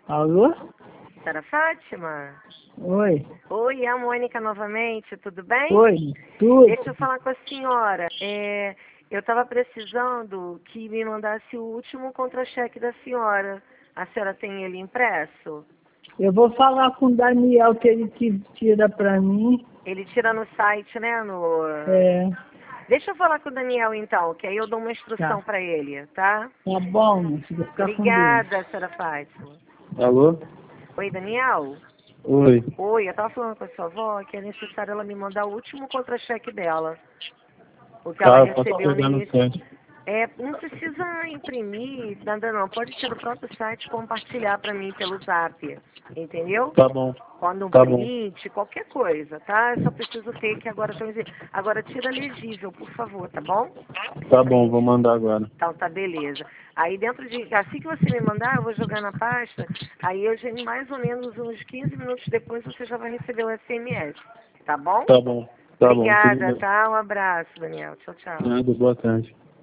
Alô? Senhora Fátima? Oi. Oi, é a Mônica novamente, tudo bem? Oi, tudo. Deixa eu falar com a senhora. Eu estava precisando que me mandasse o último contra-cheque da senhora. A senhora tem ele impresso? Eu vou falar com o Daniel que ele tira pra mim. Ele tira no site, né? É, Deixa eu falar com o Daniel então, que aí eu dou uma instrução tá. para ele, tá? Tá bom, meu filho. Fica com Deus. Obrigada, senhora Fátima. Alô? Oi, Daniel? Oi. Oi, eu estava falando com a sua avó que é necessário ela me mandar o último contra-cheque dela. O que ela Tá, eu posso recebeu no pegar no início. site. Não precisa imprimir, nada não. Pode ser do próprio site compartilhar para mim pelo zap. Entendeu? Tá bom. Quando um Tá bom. print, qualquer coisa, tá? Eu só preciso ter que agora estão dizendo. Agora tira legível, por favor, tá bom? Tá bom, vou mandar agora. Então tá beleza. Aí dentro de. Assim que você me mandar, eu vou jogar na pasta. Aí eu já, mais ou menos uns 15 minutos depois você já vai receber o SMS. Tá bom? Tá bom. Tá bom, tudo Obrigada, bem. tá? Um abraço, Daniel. Tchau, tchau. Nada, boa tarde.